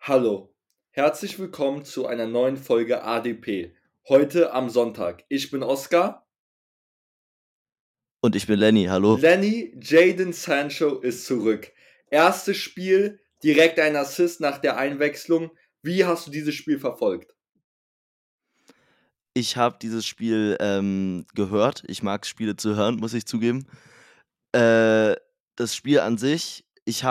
Hallo, herzlich willkommen zu einer neuen Folge ADP. Heute am Sonntag. Ich bin Oskar. Und ich bin Lenny, hallo. Lenny, Jadon Sancho ist zurück. Erstes Spiel, direkt ein Assist nach der Einwechslung. Wie hast du dieses Spiel verfolgt? Ich habe dieses Spiel gehört. Ich mag Spiele zu hören, muss ich zugeben. Äh, Das Spiel an sich,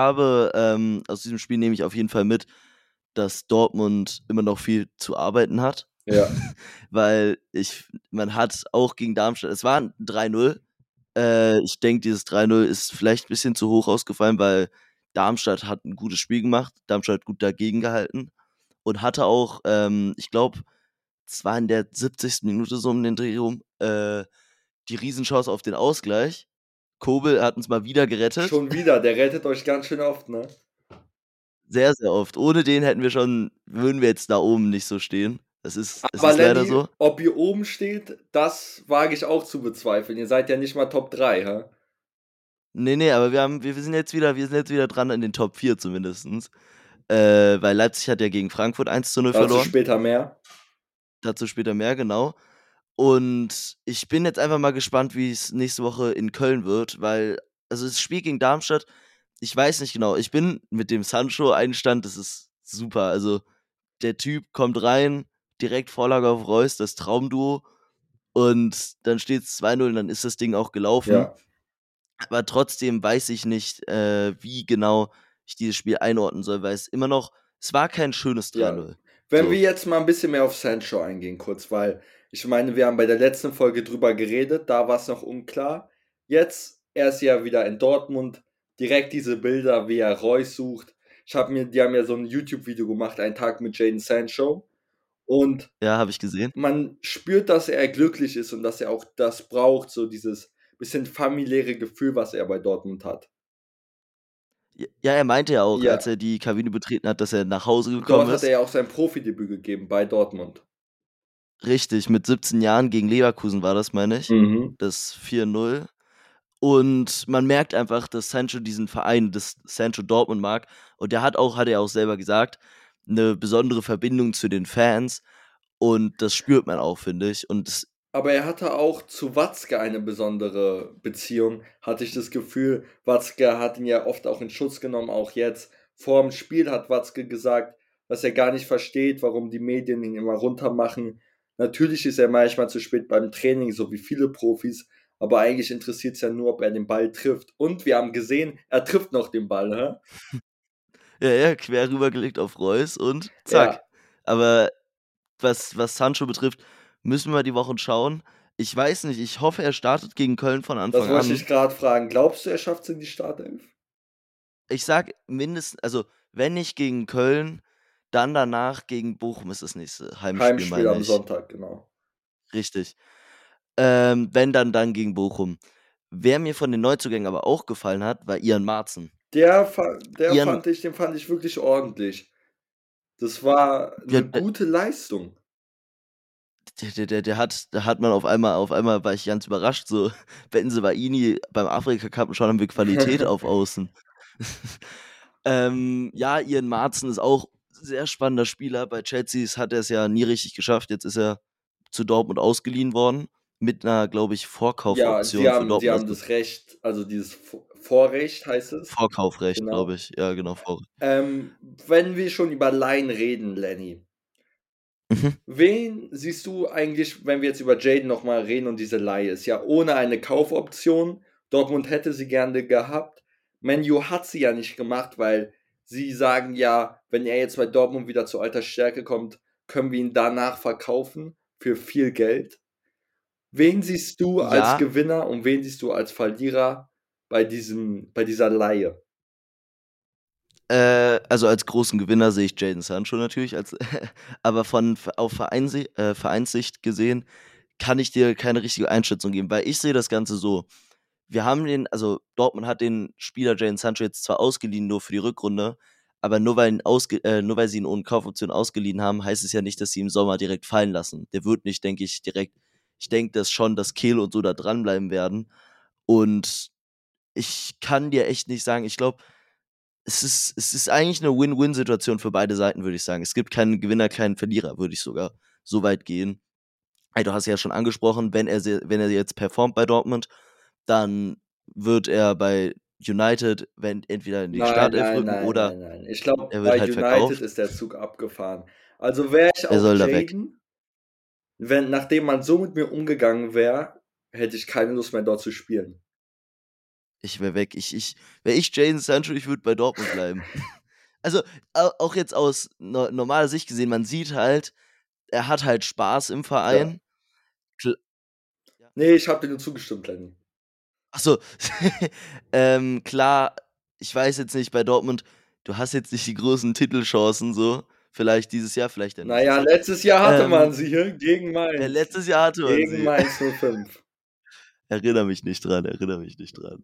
aus diesem Spiel nehme ich auf jeden Fall mit, dass Dortmund immer noch viel zu arbeiten hat. Ja. Weil man hat auch gegen Darmstadt, es war ein 3-0. Ich denke, dieses 3-0 ist vielleicht ein bisschen zu hoch ausgefallen, weil Darmstadt hat ein gutes Spiel gemacht. Darmstadt hat gut dagegen gehalten und hatte auch, ich glaube, es war in der 70. Minute so um den Dreh rum, die Riesenchance auf den Ausgleich. Kobel hat uns mal wieder gerettet. Schon wieder, der rettet euch ganz schön oft, ne? Sehr, sehr oft. Ohne den würden wir jetzt da oben nicht so stehen. Es Aber ist leider Lenny, so. ob ihr oben steht, das wage ich auch zu bezweifeln. Ihr seid ja nicht mal Top 3, hä? Nee, aber wir sind jetzt wieder dran in den Top 4 zumindestens. Weil Leipzig hat ja gegen Frankfurt 1:0 Dazu verloren. später mehr. Dazu später mehr, genau. Und ich bin jetzt einfach mal gespannt, wie es nächste Woche in Köln wird, weil, also das Spiel gegen Darmstadt, ich weiß nicht genau. Ich bin mit dem Sancho-Einstand, das ist super. Also der Typ kommt rein, direkt Vorlage auf Reus, das Traumduo. Und dann steht es 2-0 und dann ist das Ding auch gelaufen. Ja. Aber trotzdem weiß ich nicht, wie genau ich dieses Spiel einordnen soll, weil es war kein schönes Ja. 3-0. Wenn wir So. jetzt mal ein bisschen mehr auf Sancho eingehen kurz, weil ich meine, wir haben bei der letzten Folge drüber geredet, da war es noch unklar. Jetzt, er ist ja wieder in Dortmund, direkt diese Bilder, wie er Reus sucht. Die haben ja so ein YouTube-Video gemacht, einen Tag mit Jadon Sancho. Und Ja, habe ich gesehen. man spürt, dass er glücklich ist und dass er auch das braucht, so dieses bisschen familiäre Gefühl, was er bei Dortmund hat. Ja, er meinte ja auch, als Ja, er die Kabine betreten hat, dass er nach Hause dort gekommen hat er ist. ja auch sein Profidebüt gegeben bei Dortmund. Richtig, mit 17 Jahren gegen Leverkusen war das, meine ich. Mhm. Das 4-0. Und man merkt einfach, dass Sancho diesen Verein, dass Sancho Dortmund mag. Und hat er auch selber gesagt, eine besondere Verbindung zu den Fans. Und das spürt man auch, finde ich. Aber er hatte auch zu Watzke eine besondere Beziehung, hatte ich das Gefühl. Watzke hat ihn ja oft auch in Schutz genommen, auch jetzt. Vor dem Spiel hat Watzke gesagt, dass er gar nicht versteht, warum die Medien ihn immer runtermachen. Natürlich ist er manchmal zu spät beim Training, so wie viele Profis, aber eigentlich interessiert es ja nur, ob er den Ball trifft. Und wir haben gesehen, er trifft noch den Ball, hä? ja, quer rübergelegt auf Reus und zack. Ja, Aber was Sancho betrifft, müssen wir die Wochen schauen. Ich weiß nicht, ich hoffe, er startet gegen Köln von das Anfang wollte ich an. gerade fragen. Glaubst du, er schafft es in die Startelf? Ich sag mindestens, also wenn nicht gegen Köln, dann danach gegen Bochum ist das nächste Heimspiel, Heimspiel meine am ich. Sonntag, genau. Richtig. Wenn dann gegen Bochum. Wer mir von den Neuzugängen aber auch gefallen hat, war Ian Marzen. Ian, Den fand ich wirklich ordentlich. Das war ja, 'ne gute Leistung. da hat man auf einmal war ich ganz überrascht, so, Bensebaini beim Afrika Cup, schon haben wir Qualität auf Außen. Ja, Ian Marzen ist auch sehr spannender Spieler. Bei Chelsea hat er es ja nie richtig geschafft. Jetzt ist er zu Dortmund ausgeliehen worden mit einer, glaube ich, Ja, Vorkaufoption für sie Dortmund, haben also das Recht, also dieses Vorrecht heißt es, Vorkaufrecht, glaube genau. ich. Ja, genau, Vor Wenn wir schon über Leihen reden, Lenny, mhm. wen siehst du eigentlich, wenn wir jetzt über Jadon noch mal reden und diese Leihe ist ja ohne eine Kaufoption. Dortmund hätte sie gerne gehabt. Man U hat sie ja nicht gemacht, weil sie sagen ja, wenn er jetzt bei Dortmund wieder zu alter Stärke kommt, können wir ihn danach verkaufen für viel Geld. Wen siehst du als Ja, Gewinner und wen siehst du als Verlierer bei dieser Leihe? also als großen Gewinner sehe ich Jadon Sancho natürlich als aber auf Vereinssicht gesehen kann ich dir keine richtige Einschätzung geben, weil ich sehe das Ganze so: also Dortmund hat den Spieler Jadon Sancho jetzt zwar ausgeliehen, nur für die Rückrunde, aber nur weil sie ihn ohne Kaufoption ausgeliehen haben, heißt es ja nicht, dass sie im Sommer direkt fallen lassen. Der wird nicht, denke ich, direkt. Ich denke, dass schon, dass Kehl und so da dranbleiben werden. Und ich kann dir echt nicht sagen, ich glaube, es ist eigentlich eine Win-Win-Situation für beide Seiten, würde ich sagen. Es gibt keinen Gewinner, keinen Verlierer, würde ich sogar so weit gehen. Ey, du hast ja schon angesprochen, wenn er jetzt performt bei Dortmund, dann wird er bei United, wenn entweder in die Nein, Startelf nein, rücken nein, oder nein, nein. Ich glaube, er wird bei halt United verkauft. ist der Zug abgefahren. Also wäre ich Er auch soll da weg. Jaden, wenn, nachdem man so mit mir umgegangen wäre, hätte ich keine Lust mehr dort zu spielen. Ich wäre weg. Wäre ich Jadon Sancho, ich würde bei Dortmund bleiben. Also, auch jetzt aus normaler Sicht gesehen, man sieht halt, er hat halt Spaß im Ja. Verein. Kl Ja. Nee, ich habe dir nur zugestimmt, Lenny. Ach so. Klar, ich weiß jetzt nicht, bei Dortmund, du hast jetzt nicht die großen Titelchancen so. Vielleicht dieses Jahr, vielleicht dann nächstes Naja, Jahr. letztes Jahr hatte man Ähm, sie hier gegen Mainz. letztes Jahr hatte man Gegen sie. Mainz 05. Erinnere mich nicht dran, erinnere mich nicht dran.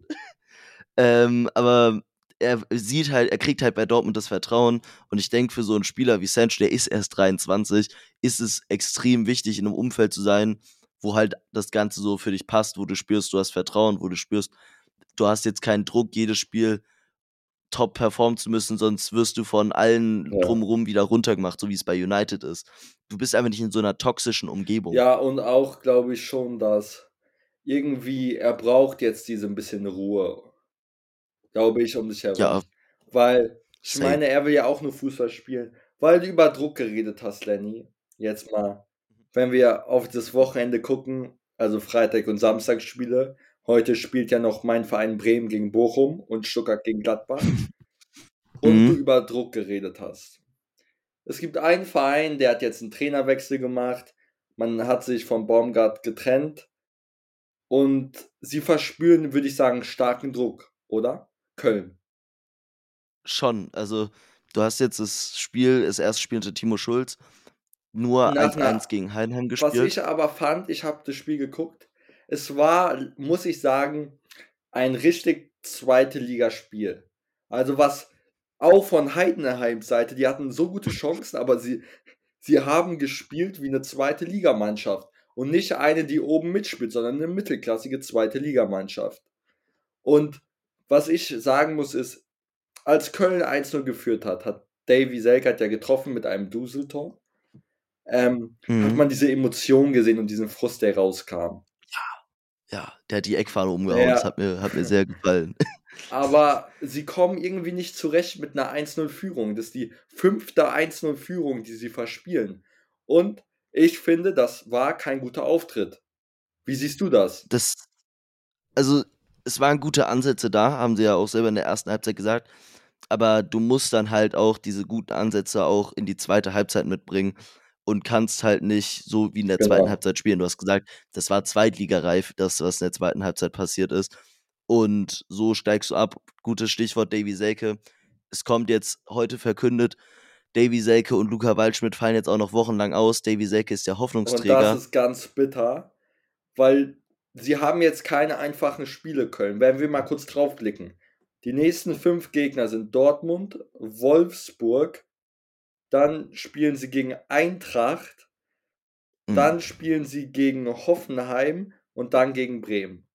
Aber er kriegt halt bei Dortmund das Vertrauen und ich denke, für so einen Spieler wie Sancho, der ist erst 23, ist es extrem wichtig, in einem Umfeld zu sein, wo halt das Ganze so für dich passt, wo du spürst, du hast Vertrauen, wo du spürst, du hast jetzt keinen Druck, jedes Spiel top performen zu müssen, sonst wirst du von allen Ja. drumherum wieder runtergemacht, so wie es bei United ist. Du bist einfach nicht in so einer toxischen Umgebung. Ja, und auch glaube ich schon, dass irgendwie er braucht jetzt diese ein bisschen Ruhe, glaube ich, um sich Ja, herum. Weil, ich safe. meine, er will ja auch nur Fußball spielen. Weil du über Druck geredet hast, Lenny. Jetzt mal, wenn wir auf das Wochenende gucken, also Freitag und Samstag-Spiele. Heute spielt ja noch mein Verein Bremen gegen Bochum und Stuttgart gegen Gladbach. Und du Mhm. über Druck geredet hast. Es gibt einen Verein, der hat jetzt einen Trainerwechsel gemacht. Man hat sich von Baumgart getrennt. Und sie verspüren, würde ich sagen, starken Druck, oder? Köln. Schon. Also, du hast jetzt das erste Spiel unter Timo Schulz, nur Nach 1-1 einer, gegen Heidenheim was gespielt. ich aber fand, ich habe das Spiel geguckt, es war, muss ich sagen, ein richtig zweite Ligaspiel. Also was auch von Heidenheims Seite, die hatten so gute Chancen, aber sie haben gespielt wie eine zweite Ligamannschaft und nicht eine, die oben mitspielt, sondern eine mittelklassige zweite Ligamannschaft. Und was ich sagen muss ist, als Köln 1-0 geführt hat, hat Davy Selke ja getroffen mit einem Duseltor. Hat Mhm. man diese Emotion gesehen und diesen Frust, der rauskam. Ja, der hat die Eckfahne umgehauen. Das Ja, hat mir sehr gefallen. aber sie kommen irgendwie nicht zurecht mit einer 1-0-Führung. Das ist die 5. 1-0-Führung, die sie verspielen. Und ich finde, das war kein guter Auftritt. Wie siehst du das? Das Also, es waren gute Ansätze da, haben sie ja auch selber in der ersten Halbzeit gesagt, aber du musst dann halt auch diese guten Ansätze auch in die zweite Halbzeit mitbringen und kannst halt nicht so wie in der zweiten Genau. Halbzeit spielen. Du hast gesagt, das war zweitligareif, das, was in der zweiten Halbzeit passiert ist. Und so steigst du ab. Gutes Stichwort Davy Selke. Es kommt jetzt heute verkündet, Davy Selke und Luca Waldschmidt fallen jetzt auch noch wochenlang aus. Davy Selke ist der Und das Hoffnungsträger. ist ganz bitter, weil sie haben jetzt keine einfachen Spiele, Köln. Werden wir mal kurz draufblicken. Die nächsten 5 Gegner sind Dortmund, Wolfsburg, dann spielen sie gegen Eintracht, Mhm. dann spielen sie gegen Hoffenheim und dann gegen Bremen.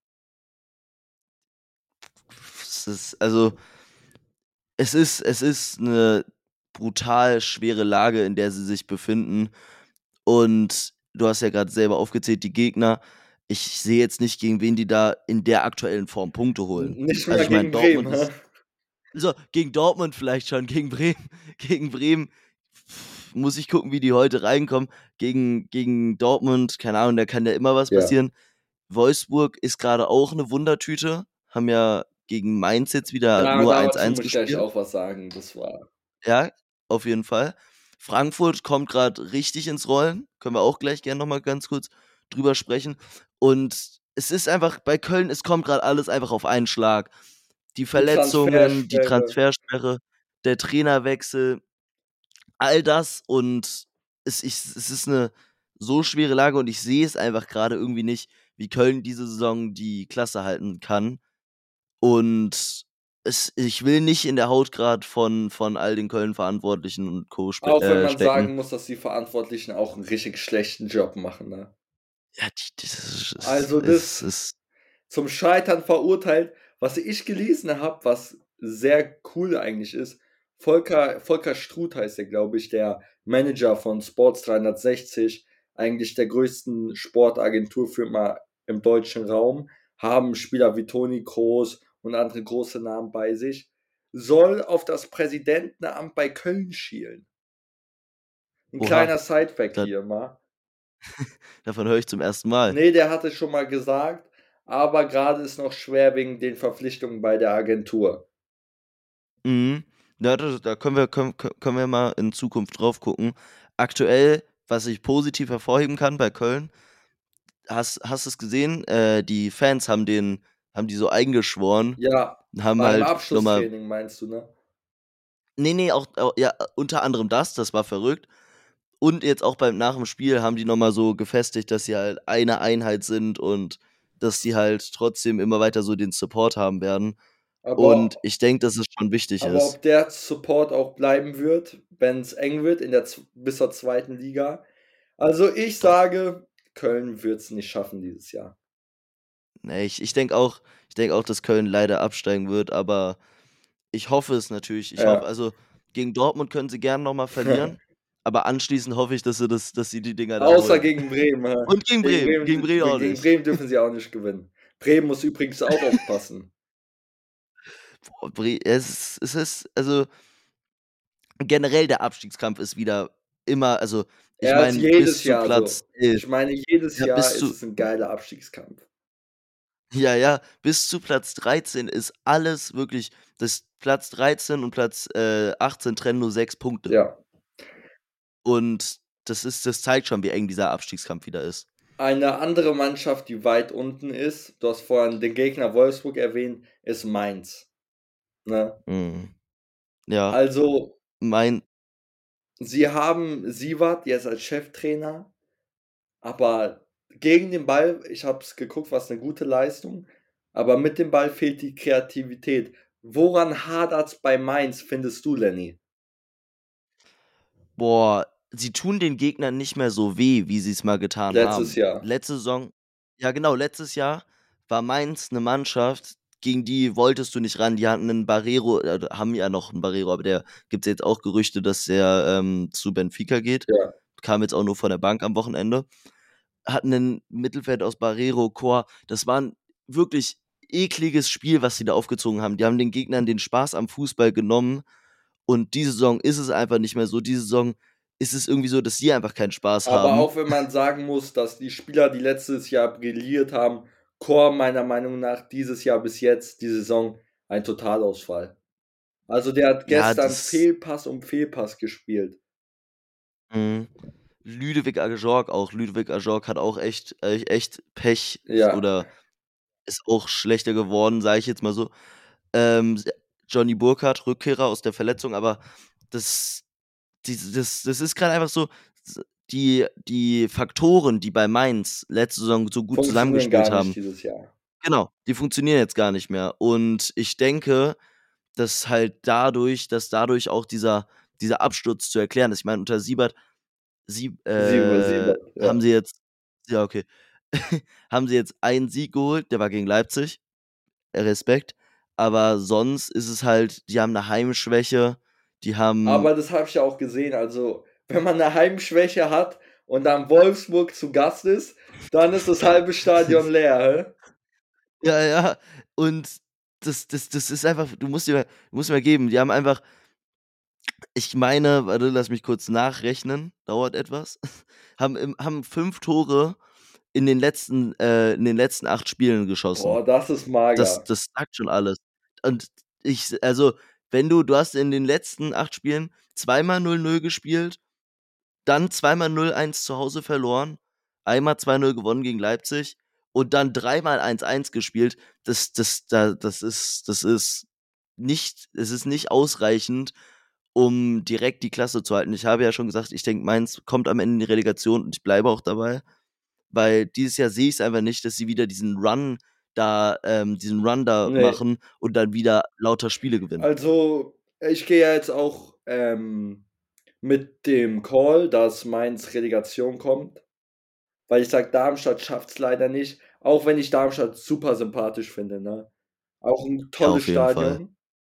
Also, es ist eine brutal schwere Lage, in der sie sich befinden. Und du hast ja gerade selber aufgezählt, die Gegner. Ich sehe jetzt nicht, gegen wen die da in der aktuellen Form Punkte holen. Nicht Also, mal ich meine, gegen Bremen. Dortmund ist so, gegen Dortmund vielleicht schon, gegen Bremen gegen Bremen muss ich gucken, wie die heute reinkommen. Gegen Dortmund, keine Ahnung, da kann ja immer was Ja, passieren. Wolfsburg ist gerade auch eine Wundertüte, haben ja gegen Mainz jetzt wieder nur dazu 1-1 muss ich gleich gespielt. auch was sagen. Das war. Ja, auf jeden Fall. Frankfurt kommt gerade richtig ins Rollen. Können wir auch gleich gerne noch mal ganz kurz drüber sprechen. Und es ist einfach bei Köln, es kommt gerade alles einfach auf einen Schlag. Die Die Verletzungen, die Transfersperre. Transfersperre, der Trainerwechsel, all das und es ist eine so schwere Lage und ich sehe es einfach gerade irgendwie nicht, wie Köln diese Saison die Klasse halten kann. Und ich will nicht in der Haut gerade von all den Köln-Verantwortlichen und Co. Auch wenn man stecken. sagen muss, dass die Verantwortlichen auch einen richtig schlechten Job machen, ne? Ja, das ist, Also ist, das ist zum Scheitern verurteilt. Was ich gelesen habe, was sehr cool eigentlich ist, Volker Struth heißt der, glaube ich, der Manager von Sports 360, eigentlich der größten Sportagenturfirma im deutschen Raum, haben Spieler wie Toni Kroos und andere große Namen bei sich, soll auf das Präsidentenamt bei Köln schielen. Ein Oha, kleiner Sidefact da, hier mal. davon höre ich zum ersten Mal. Nee, der hat es schon mal gesagt, aber gerade ist noch schwer wegen den Verpflichtungen bei der Agentur. Mhm. Ja, da können wir mal in Zukunft drauf gucken. Aktuell, was ich positiv hervorheben kann bei Köln, hast du es gesehen? Die Fans haben die so eingeschworen, Ja, haben beim halt nochmal. Abschlusstraining meinst du, ne? Nee, auch ja, unter anderem das war verrückt. Und jetzt auch nach dem Spiel haben die nochmal so gefestigt, dass sie halt eine Einheit sind und dass die halt trotzdem immer weiter so den Support haben werden. Aber, Und ich denke, dass es schon wichtig aber ist. ob der Support auch bleiben wird, wenn es eng wird bis zur zweiten Liga. Also ich Boah, sage, Köln wird es nicht schaffen dieses Jahr. ne, ich denke auch, dass Köln leider absteigen wird, aber ich hoffe es natürlich. Ich hoffe, Ja. also gegen Dortmund können sie gerne nochmal verlieren, aber anschließend hoffe ich, dass sie die Dinger da Außer holen. gegen Bremen. Und gegen Bremen auch Gegen nicht. Bremen dürfen sie auch nicht gewinnen. Bremen muss übrigens auch aufpassen. Boah, es ist, also generell der Abstiegskampf ist wieder immer, also ich Er ist meine, bis jedes zu Jahr Platz so. 11, Ich meine, jedes ja, Jahr ist es ein geiler Abstiegskampf. ja, bis zu Platz 13 ist alles wirklich, das Platz 13 und Platz 18 trennen nur 6 Punkte. Ja. Und das zeigt schon, wie eng dieser Abstiegskampf wieder ist. Eine andere Mannschaft, die weit unten ist, du hast vorhin den Gegner Wolfsburg erwähnt, ist Mainz. Ne? Mhm. Ja, Also, mein sie haben Siewert jetzt als Cheftrainer, aber gegen den Ball, ich habe es geguckt, was eine gute Leistung, aber mit dem Ball fehlt die Kreativität. Woran hadert's bei Mainz, findest du, Lenny? boah, sie tun den Gegnern nicht mehr so weh, wie sie es mal getan Letztes haben. Jahr. Letzte Saison, ja genau, letztes Jahr war Mainz 'ne Mannschaft, gegen die wolltest du nicht ran. Die hatten 'nen Barreiro, haben ja noch 'n Barreiro, aber der gibt's jetzt auch Gerüchte, dass der, zu Benfica geht. Ja. Kam jetzt auch nur von der Bank am Wochenende. Hatten 'nen Mittelfeld aus Barreiro, Chor. Das war 'n wirklich ekliges Spiel, was sie da aufgezogen haben. Die haben den Gegnern den Spaß am Fußball genommen und diese Saison ist es einfach nicht mehr so. Diese Saison ist es irgendwie so, dass sie einfach keinen Spaß Aber haben. auch wenn man sagen muss, dass die Spieler, die letztes Jahr brilliert haben, Chor meiner Meinung nach dieses Jahr bis jetzt, die Saison, ein Totalausfall. Also der hat Ja, gestern das Fehlpass um Fehlpass gespielt. mhm. Ludovic Ajorg auch. Ludovic Ajorg hat auch echt Pech Ja, oder ist auch schlechter geworden, sage ich jetzt mal so. S Johnny Burkhardt, Rückkehrer aus der Verletzung, aber das das ist grad einfach so, s die Faktoren, die bei Mainz letzte Saison so gut funktionieren gar zusammengespielt nicht haben, dieses Jahr. genau, die funktionieren jetzt gar nicht mehr. Und ich denke, dass dadurch auch dieser Absturz zu erklären ist. Ich meine, unter Siebert Siebert, haben ja. sie jetzt, ja, okay, haben sie jetzt einen Sieg geholt, der war gegen Leipzig, Respekt. Aber sonst ist es halt, die haben 'ne Heimschwäche, die haben Aber das habe ich ja auch gesehen. Also, wenn man eine Heimschwäche hat und dann Wolfsburg zu Gast ist, dann ist das halbe Stadion leer, hä? ja, und das ist einfach, du musst dir mal geben, die haben einfach, ich meine, warte, lass mich kurz nachrechnen, dauert etwas, haben 5 Tore in den letzten 8 Spielen geschossen. Boah, das ist mager. Das sagt schon alles. Und also, wenn du hast in den letzten 8 Spielen zweimal 0:0 gespielt, dann zweimal 0:1 zu Hause verloren, einmal 2:0 gewonnen gegen Leipzig und dann dreimal 1:1 gespielt. Das ist nicht, es ist nicht ausreichend, um direkt die Klasse zu halten. Ich habe ja schon gesagt, ich denke, Mainz kommt am Ende in die Relegation und ich bleibe auch dabei, weil dieses Jahr sehe ich's einfach nicht, dass sie wieder diesen Run da Ne. machen und dann wieder lauter Spiele gewinnen. Also, ich gehe ja jetzt auch, mit dem Call, dass Mainz Relegation kommt, weil ich sage, Darmstadt schafft's leider nicht, auch wenn ich Darmstadt super sympathisch finde, ne? Auch 'n Ja, tolles auf jeden Fall. Stadion.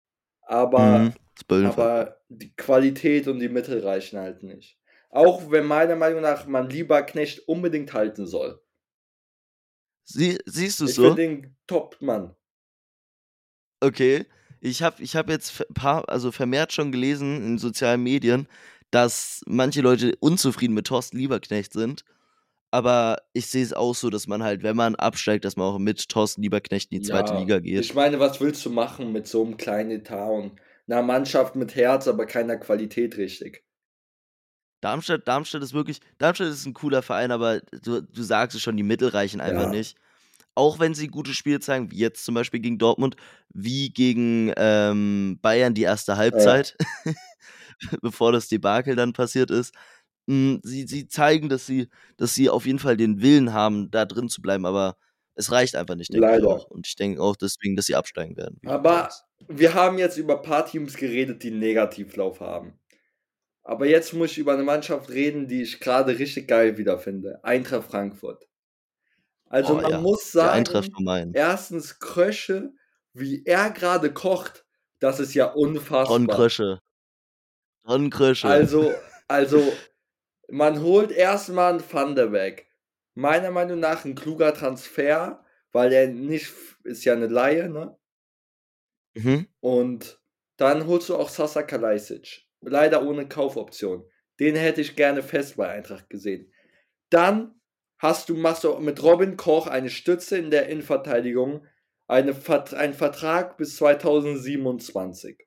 aber, Das Böllenfaktor. aber die Qualität und die Mittel reichen halt nicht. Auch wenn meiner Meinung nach man Lieberknecht unbedingt halten soll. Siehst du es Ich so? finde den Top-Mann. Okay. Ich hab jetzt also vermehrt schon gelesen in sozialen Medien, dass manche Leute unzufrieden mit Thorsten Lieberknecht sind. Aber ich sehe es auch so, dass man halt, wenn man absteigt, dass man auch mit Thorsten Lieberknecht in die zweite Ja, Liga geht. ich meine, was willst du machen mit so einem kleinen Etat und einer Mannschaft mit Herz, aber keiner Qualität richtig? Darmstadt ist ein cooler Verein, aber du sagst es schon, die Mittel reichen einfach Ja, nicht. Auch wenn sie gute Spiele zeigen, wie jetzt zum Beispiel gegen Dortmund, wie gegen Bayern die erste ja, Halbzeit, bevor das Debakel dann passiert ist. Sie zeigen, dass sie auf jeden Fall den Willen haben, da drin zu bleiben, aber es reicht einfach nicht, denke ich leider. auch. Und ich denke auch deswegen, dass sie absteigen werden, wie du Aber sagst. wir haben jetzt über ein paar Teams geredet, die 'n Negativlauf haben. Aber jetzt muss ich über eine Mannschaft reden, die ich gerade richtig geil wiederfinde: Eintracht Frankfurt. Also, Oh man ja, muss die Eintracht sagen, von Mainz. erstens Krösche, wie er gerade kocht, das ist ja Ron unfassbar. Krösche. Ron Krösche. Also, man holt erstmal 'n Van de Beek. Meiner Meinung nach 'n kluger Transfer, weil er nicht ist ja 'ne Leihe, ne? Mhm. Und dann holst du auch Sasa Kalajdzic, leider ohne Kaufoption. Den hätte ich gerne fest bei Eintracht gesehen. Dann machst du mit Robin Koch eine Stütze in der Innenverteidigung, einen Vertrag bis 2027.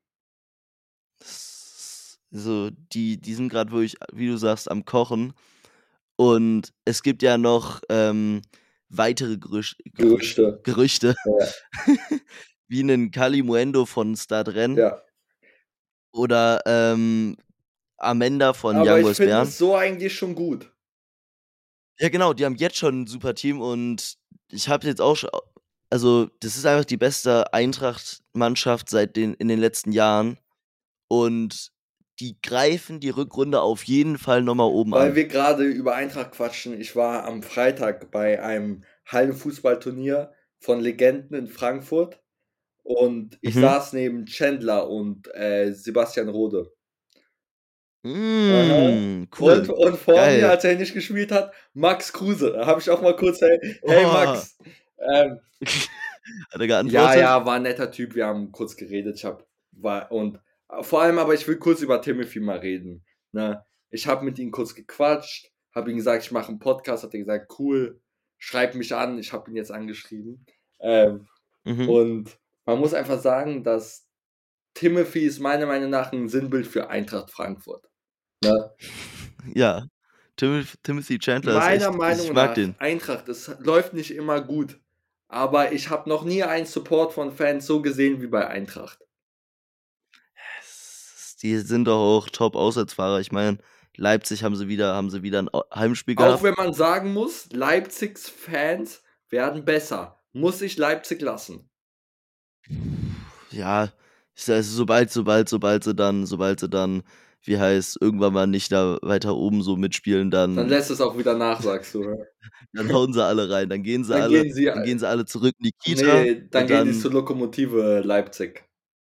So, die sind gerade wirklich, wie du sagst, am Kochen. Und es gibt ja noch weitere Gerüchte. Gerüchte, Ja, wie einen Kalimuendo von Stade Rennes ja. oder Amenda von Aber Young ich Boys finde Bern. es so eigentlich schon gut. Ja, genau, die haben jetzt schon ein super Team und ich habe jetzt auch schon, also das ist einfach die beste Eintracht-Mannschaft in den letzten Jahren und die greifen die Rückrunde auf jeden Fall nochmal oben Weil an. wir gerade über Eintracht quatschen, ich war am Freitag bei einem Hallenfußballturnier von Legenden in Frankfurt und ich Mhm. saß neben Chandler und Sebastian Rode. Aha. Cool. Und vor mir, Geil. als er nicht gespielt hat, Max Kruse. Da habe ich auch mal kurz: „Hey Oh. Max." Ähm, Hat er ja, geantwortet? ja, war 'n netter Typ. Wir haben kurz geredet. Vor allem aber ich will kurz über Timothy mal reden, ne? Ich habe mit ihm kurz gequatscht, habe ihm gesagt, ich mache 'n Podcast, hat er gesagt: „Cool, schreib mich an." Ich habe ihn jetzt angeschrieben. Ähm, Mhm. und man muss einfach sagen, dass Timothy ist meiner Meinung nach 'n Sinnbild für Eintracht Frankfurt, ne? Ja. Timothy Chandler ist Meiner echt, ich Meinung mag nach, den. Eintracht, es läuft nicht immer gut, aber ich habe noch nie einen Support von Fans so gesehen wie bei Eintracht. Die sind doch auch Top-Auswärtsfahrer. Ich meine, Leipzig haben sie wieder 'n Heimspiel Auch gehabt. wenn man sagen muss, Leipzigs Fans werden besser. Muss ich Leipzig lassen. Ja, sobald sie dann, wie heißt, irgendwann mal nicht da weiter oben so mitspielen, Dann lässt es auch wieder nach, sagst du, ja? dann hauen sie alle rein. Dann gehen sie Dann gehen sie alle zurück in die Kita ne, dann und gehen die dann zur Lokomotive Leipzig.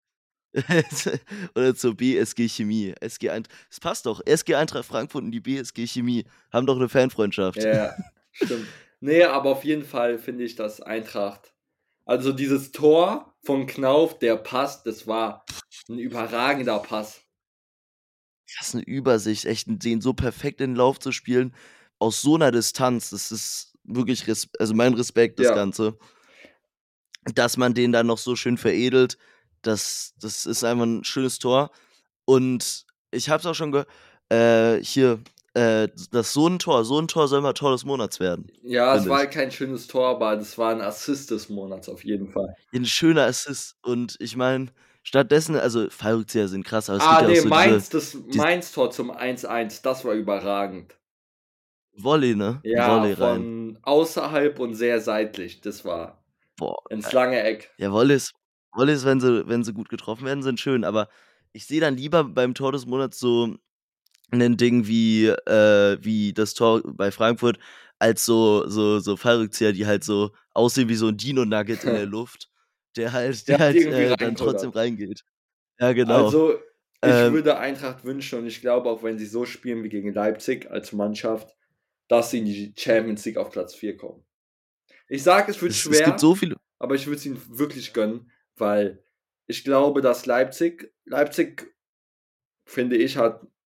oder zur BSG Chemie. Es passt doch. SG Eintracht Frankfurt und die BSG Chemie haben doch 'ne Fanfreundschaft. Ja, stimmt. Ne, aber auf jeden Fall finde ich, dass Eintracht, also dieses Tor von Knauf, der Pass, das war 'n überragender Pass. Das ist 'ne Übersicht, echt, den so perfekt in den Lauf zu spielen, aus so 'ner Distanz, das ist wirklich also mein Respekt, das Ja. Ganze. Dass man den dann noch so schön veredelt, das ist einfach 'n schönes Tor. Und ich habe es auch schon hier, dass so 'n Tor soll mal Tor des Monats werden, Ja, es finde war ich. halt kein schönes Tor, aber das war 'n Assist des Monats auf jeden Fall. 'N schöner Assist und ich meine, stattdessen, also Fallrückzieher sind krass, aber es gibt Ah, ja auch ne, so diese Mainz-Tor zum 1:1, das war überragend. Volley, ne? 'N Ja, Volley rein. von außerhalb und sehr seitlich. Das war Boah, ins geil. lange Eck. Ja, Volleys, wenn sie gut getroffen werden, sind schön, aber ich sehe dann lieber beim Tor des Monats so 'nen Ding wie das Tor bei Frankfurt als so Fallrückzieher, die halt so aussehen wie so 'n Dino Nugget in der Luft, der Der halt halt, irgendwie dann trotzdem reinkullert. reingeht. Ja, genau. Also, ich Ähm, würde Eintracht wünschen und ich glaube auch, wenn sie so spielen wie gegen Leipzig als Mannschaft, dass sie in die Champions League auf Platz 4 kommen. Ich sage, es wird es gibt schwer, so viele. aber ich würde es ihnen wirklich gönnen, weil ich glaube, dass Leipzig, finde ich,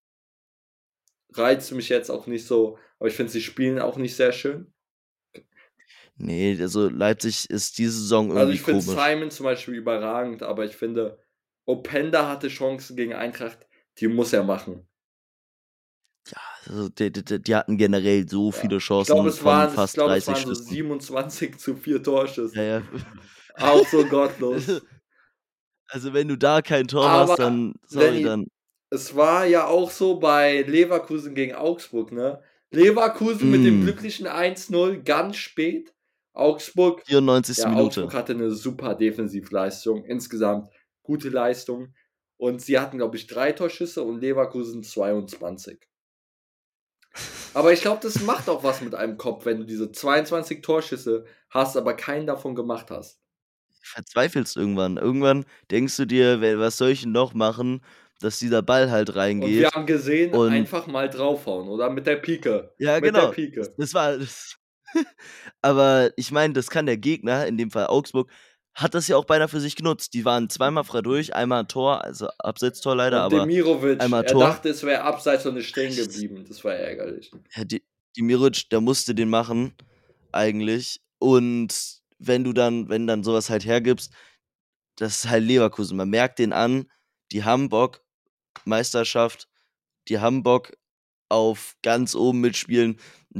reizt mich jetzt auch nicht so, aber ich finde, sie spielen auch nicht sehr schön. Nee, also Leipzig ist diese Saison Also, irgendwie ich finde komisch. Simon zum Beispiel überragend, aber ich finde, Openda hatte Chancen gegen Eintracht, die muss er machen. Also die hatten generell so Ja. viele Ich glaube, Chancen es von waren ich fast glaube, es 30 waren so Schüssen. 27:4 Ja, Torschüsse. ja. Auch so Also gottlos. also wenn du da kein Tor Aber machst, dann sorry, Lenny, dann es war ja auch so bei Leverkusen gegen Augsburg, ne? Leverkusen mit dem hm, glücklichen 1:0 ganz spät. Augsburg 94. ja, Augsburg Minute. hatte 'ne super Defensivleistung, insgesamt gute Leistung und sie hatten, glaube ich, 3 Torschüsse und Leverkusen 22. Aber ich glaube, das macht auch was mit einem Kopf, wenn du diese 22 Torschüsse hast, aber keinen davon gemacht hast. Verzweifelst irgendwann. Irgendwann denkst du dir: Was soll ich 'n noch machen, dass dieser Ball halt Und wir reingeht?“ haben gesehen, Und einfach mal draufhauen, oder? Mit der Pike. ja, Mit der genau. Das Pike. das war das aber ich meine, das kann der Gegner, in dem Fall Augsburg, hat das ja auch beinahe für sich genutzt. Die waren zweimal frei durch, einmal Tor, also Abseitstor leider, Und aber Demirovic, einmal er Tor. dachte, es wäre abseits und ist stehen geblieben. Das war ärgerlich. Ja, Demirovic, der musste den machen eigentlich. Und wenn dann so was halt hergibst, das ist halt Leverkusen. Man merkt denen an, die haben Bock, Meisterschaft, die haben Bock auf ganz oben mitspielen.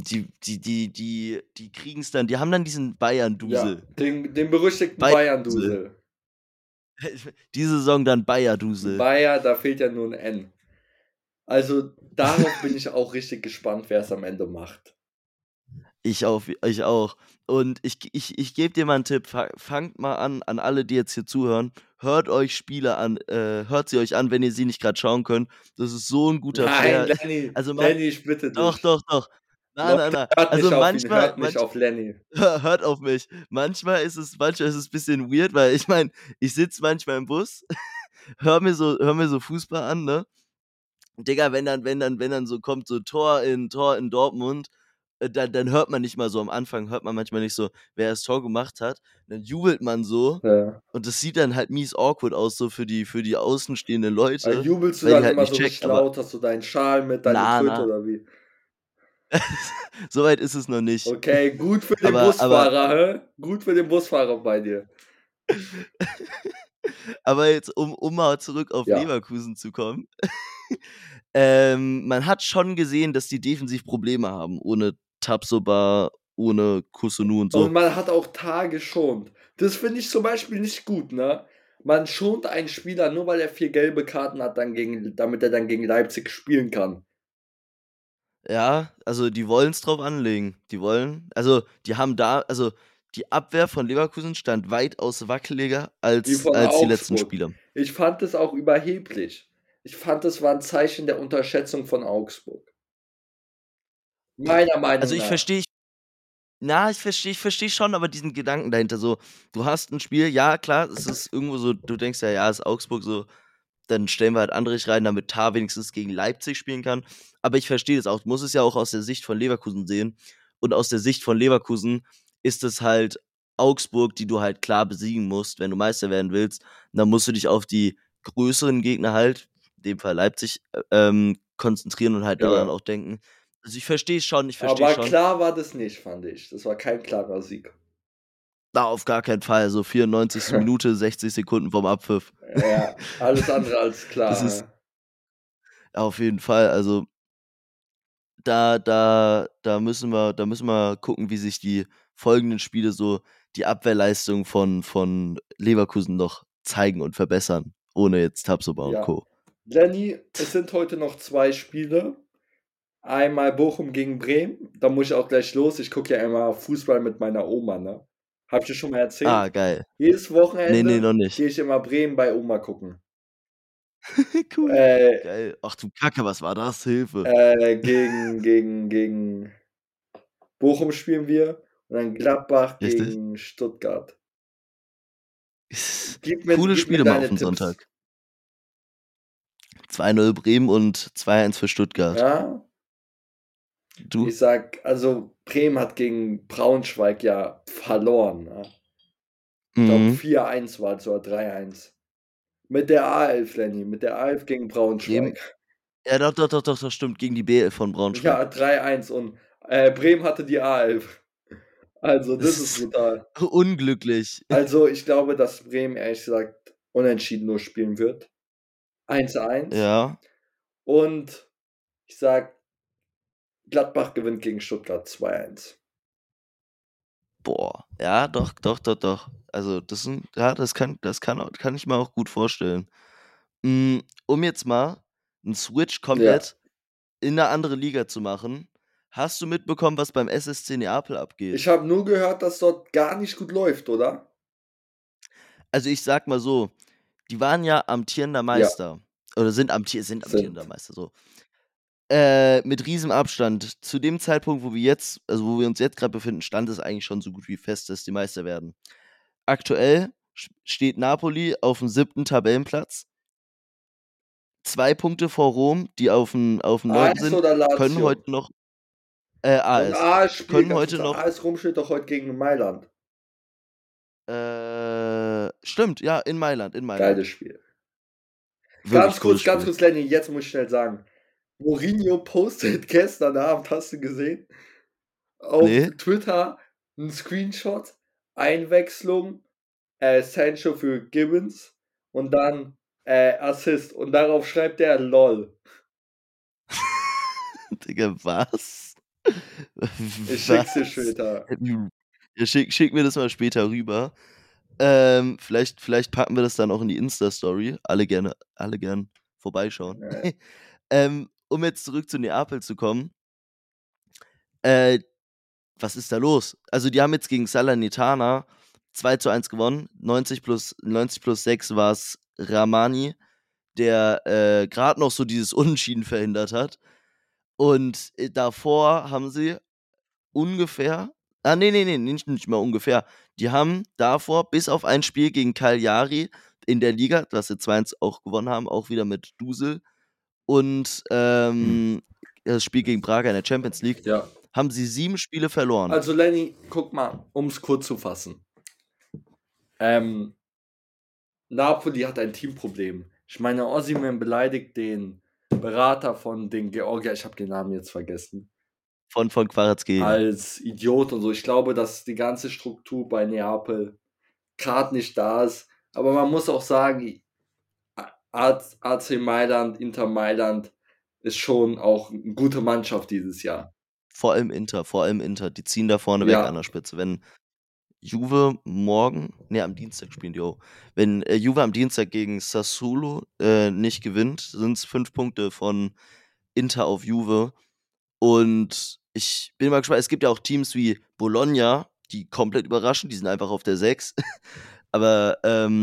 Die kriegen's dann, die haben dann diesen Ja, Bayern-Dusel. den berüchtigten Bayern-Dusel. Bayern-Dusel. Diese Saison dann Bayer-Dusel. Bayer, da fehlt ja nur 'n N. Also, darauf bin ich auch richtig gespannt, wer's am Ende macht. Ich auch. Und ich gebe dir mal 'n Tipp, fangt mal an alle, die jetzt hier zuhören, hört sie euch an, wenn ihr sie nicht grad schauen könnt. Das ist so 'n guter Nein, Flair. Lenny, Also, Lenny, ich bitte doch, dich. doch, doch. Nein, nein, Leute, nein. hört Also, nicht auf ihn, manchmal hört nicht auf Lenny. hört auf mich. Manchmal ist es bisschen weird, weil ich meine, ich sitze manchmal im Bus, höre mir so Fußball an, ne? Digga, wenn dann so kommt, so Tor in Dortmund, dann hört man nicht mal so am Anfang hört man manchmal nicht so, wer das Tor gemacht hat. Dann jubelt man so Ja. und das sieht dann halt mies awkward aus, so für die außenstehenden Leute, Jubelst du weil die dann halt immer nicht so checken, richtig aber laut? Hast du deinen Schal mit, deine na, Kröte na, oder wie? so weit ist es noch nicht. Okay, gut für den Aber Busfahrer, hä? Gut für den Busfahrer bei dir. aber jetzt, um mal zurück auf Ja. Leverkusen zu kommen. Man hat schon gesehen, dass die defensiv Probleme haben, ohne Tabsoba, ohne Kusunu und Und so. man hat auch Tage geschont. Das finde ich zum Beispiel nicht gut, ne? Man schont einen Spieler, nur weil er 4 gelbe Karten hat, damit er dann gegen Leipzig spielen kann. Ja, also die wollen's drauf anlegen. Die haben da die Abwehr von Leverkusen stand weitaus wackeliger Die von als die letzten Augsburg. Spiele. Ich fand es auch überheblich. Ich fand, es war 'n Zeichen der Unterschätzung von Augsburg. Meiner Also, Meinung nach. ich verstehe schon, aber diesen Gedanken dahinter so, du hast 'n Spiel, ja klar, es ist irgendwo so, du denkst ja: „Ja, ist Augsburg so, dann stellen wir halt Andrich rein, damit Tah wenigstens gegen Leipzig spielen kann.“ Aber ich verstehe das auch. Du musst es ja auch aus der Sicht von Leverkusen sehen. Und aus der Sicht von Leverkusen ist es halt Augsburg, die du halt klar besiegen musst, wenn du Meister werden willst. Und dann musst du dich auf die größeren Gegner halt, in dem Fall Leipzig, konzentrieren und halt daran Ja. auch denken. Also, ich verstehe es schon, ich verstehe Aber schon. klar war das nicht, fand ich. Das war kein klarer Sieg. Na, auf gar keinen Fall. So 94. Minute, 60 Sekunden vorm Abpfiff. Ja, alles andere als Das ist klar, auf jeden Fall, also da müssen wir gucken, wie sich die folgenden Spiele so die Abwehrleistung von Leverkusen noch zeigen und verbessern, ohne jetzt Tabsoba und ja. Co. Lenny, es sind heute noch 2 Spiele. Einmal Bochum gegen Bremen. Da muss ich auch gleich los. Ich gucke ja immer Fußball mit meiner Oma, ne? Habe ich dir schon mal Ah, erzählt? geil. Jedes Ne, ne, Wochenende noch nicht. gehe ich immer Bremen bei Oma gucken. Cool. Äh, Geil. Ach du Kacke, was war das? Hilfe. gegen Bochum spielen wir und dann Gladbach Richtig? gegen Stuttgart. Gib mir Coole gib mir Spiele mal deine auf'n Tipps. Sonntag. 2-0 Bremen und 2-1 für Stuttgart. Ja, Du? ich sag, also Bremen hat gegen Braunschweig ja verloren. Ne? Ich glaube Mhm. 4-1 war es oder 3-1. Mit der A11, Lenny, mit der A11 gegen Bremen. Braunschweig. Ja, doch, das stimmt. Gegen die B11 von Braunschweig. Ja, 3-1 und Bremen hatte die A11. Also, Das das ist ist brutal. unglücklich. Also, ich glaube, dass Bremen ehrlich gesagt unentschieden nur spielen wird. 1-1. Ja. Und ich sag, Gladbach gewinnt gegen Stuttgart 2-1. Boah. Ja, doch. Also, das kann ich mir auch gut vorstellen. Um jetzt mal 'n Switch Ja. komplett in 'ne andere Liga zu machen. Hast du mitbekommen, was beim SSC Neapel abgeht? Ich habe nur gehört, dass dort gar nicht gut läuft, oder? Also, ich sage mal so, die waren ja amtierender Ja, Meister oder sind amtierender sind. Meister, so. Mit Riesenabstand. Zu dem Zeitpunkt, wo wir uns jetzt grad befinden, stand es eigentlich schon so gut wie fest, dass die Meister werden. Aktuell steht Napoli auf'm 7. Tabellenplatz, 2 Punkte vor Rom, die auf'm 9. AS sind, oder können Lazio? heute noch Und AS, AS spielt können ganz heute kurz, noch AS Rom spielt doch heute gegen Mailand. stimmt, ja, in Mailand. Geiles Spiel. Wirklich cooles Ganz Spiel. kurz, Lenny, jetzt muss ich schnell sagen. Mourinho postet gestern Abend, hast du gesehen, auf Ne? Twitter 'n Screenshot, Einwechslung, Sancho für Gibbons und dann, Assist und darauf schreibt er LOL. Digga, was? Ich schicke dir Was? später. Ja, schick mir das mal später rüber. Vielleicht packen wir das dann auch in die Insta-Story. Alle gern vorbeischauen. Um jetzt zurück zu Neapel zu kommen. Äh, Was ist da los? Also, die haben jetzt gegen Salernitana 2:1 gewonnen. 90 plus 6 war's Rrahmani, der, grad noch so dieses Unentschieden verhindert hat. Und, davor haben sie ungefähr ne, nicht mal ungefähr. Die haben davor bis auf ein Spiel gegen Cagliari in der Liga, das sie 2:1 auch gewonnen haben, auch wieder mit Dusel und, das Spiel gegen Braga in der Champions League, Ja. haben sie 7 Spiele verloren. Also Lenny, guck mal, um's kurz zu fassen. Napoli hat ein Teamproblem. Ich meine, Osimhen beleidigt den Berater von den Georgier, ich habe den Namen jetzt vergessen, Von Kvaratskhelia. als Idiot und so. Ich glaube, dass die ganze Struktur bei Neapel grad nicht da ist. Aber man muss auch sagen, AC Mailand, Inter Mailand ist schon auch 'ne gute Mannschaft dieses Jahr. Vor allem Inter. Die ziehen da vorne weg an Ja, der Spitze. Wenn Juve am Dienstag spielen die auch. Wenn, Juve am Dienstag gegen Sassuolo, nicht gewinnt, sind's 5 Punkte von Inter auf Juve. Und ich bin mal gespannt, es gibt ja auch Teams wie Bologna, die komplett überraschen, die sind einfach auf der 6. Aber,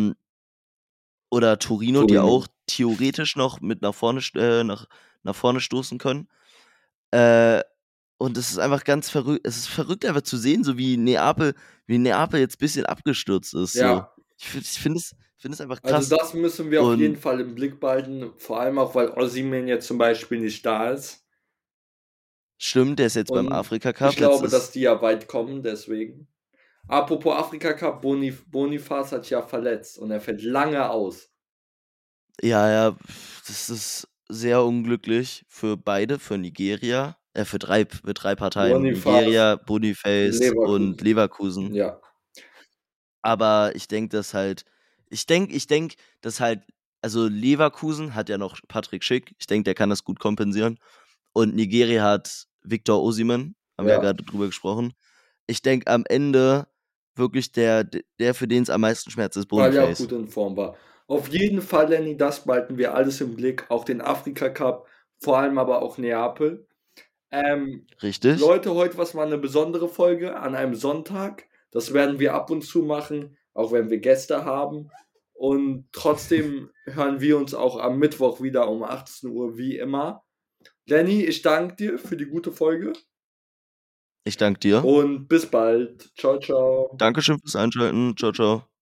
oder Torino, die Torino. auch theoretisch noch mit nach vorne stoßen können. Äh, und es ist einfach es ist verrückt einfach zu sehen, so wie Neapel jetzt bisschen abgestürzt ist, so. Ja, Ich finde es einfach also krass. das müssen wir auf jeden Und Fall im Blick behalten, vor allem auch, weil Osimhen jetzt zum Beispiel nicht da ist. stimmt, der ist jetzt beim Und Afrika ich Cup. Jetzt glaube, dass ist die ja weit kommen, deswegen. Apropos Afrika Cup, Boniface hat sich ja verletzt und er fällt lange aus. ja, das ist sehr unglücklich für beide, für Nigeria, für drei Parteien, Boniface, Nigeria, Boniface und Leverkusen. Leverkusen. Ja. Aber ich denke, dass halt also Leverkusen hat ja noch Patrick Schick. Ich denke, der kann das gut kompensieren. Und Nigeria hat Victor Osimhen, haben wir ja Ja, grade drüber gesprochen. Ich denke, am Ende wirklich der, für den es am meisten schmerzt, ist weil er auch Boniface. gut in Form war. Auf jeden Fall, Lenny, das behalten wir alles im Blick, auch den Afrika Cup, vor allem aber auch Neapel. Richtig? Leute, heute war's mal 'ne besondere Folge an einem Sonntag. Das werden wir ab und zu machen, auch wenn wir Gäste haben. Und trotzdem hören wir uns auch am Mittwoch wieder um 18 Uhr wie immer. Lenny, ich danke dir für die gute Folge Ich danke dir. und bis bald. Ciao, ciao. Dankeschön fürs Einschalten. Ciao.